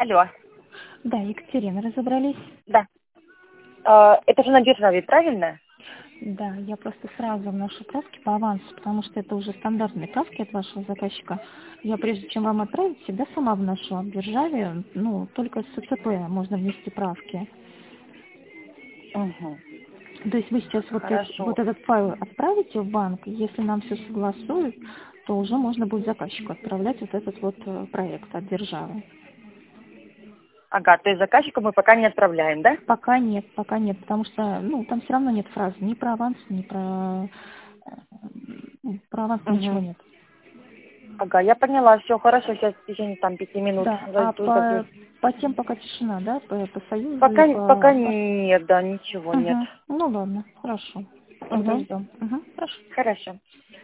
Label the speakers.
Speaker 1: Алло,
Speaker 2: Да, Екатерина, разобрались?
Speaker 1: да. Это же на державе, правильно?
Speaker 2: Да, я просто сразу вношу правки по авансу, потому что это уже стандартные правки от вашего заказчика. Я прежде чем вам отправить, всегда сама вношу. А в державе, ну, только с ЦЦП можно внести правки.
Speaker 1: Угу.
Speaker 2: То есть вы сейчас
Speaker 1: Хорошо.
Speaker 2: вот этот файл отправите в банк, если нам все согласуют, то уже можно будет заказчику отправлять вот этот вот проект от державы.
Speaker 1: Ага, то есть заказчику мы пока не отправляем, да?
Speaker 2: Пока нет, потому что, ну, там все равно нет фразы ни про аванс, ни про аванс ничего
Speaker 1: Угу.
Speaker 2: нет.
Speaker 1: Ага, я поняла, все хорошо, сейчас в течение там 5 минут
Speaker 2: Да, а
Speaker 1: зайду, забью.
Speaker 2: по тем пока тишина, да, по Союзу и
Speaker 1: Пока нет, да, ничего нет.
Speaker 2: Угу. Ну ладно, хорошо.
Speaker 1: Угу.
Speaker 2: Подождем. Угу. Хорошо.
Speaker 1: Хорошо.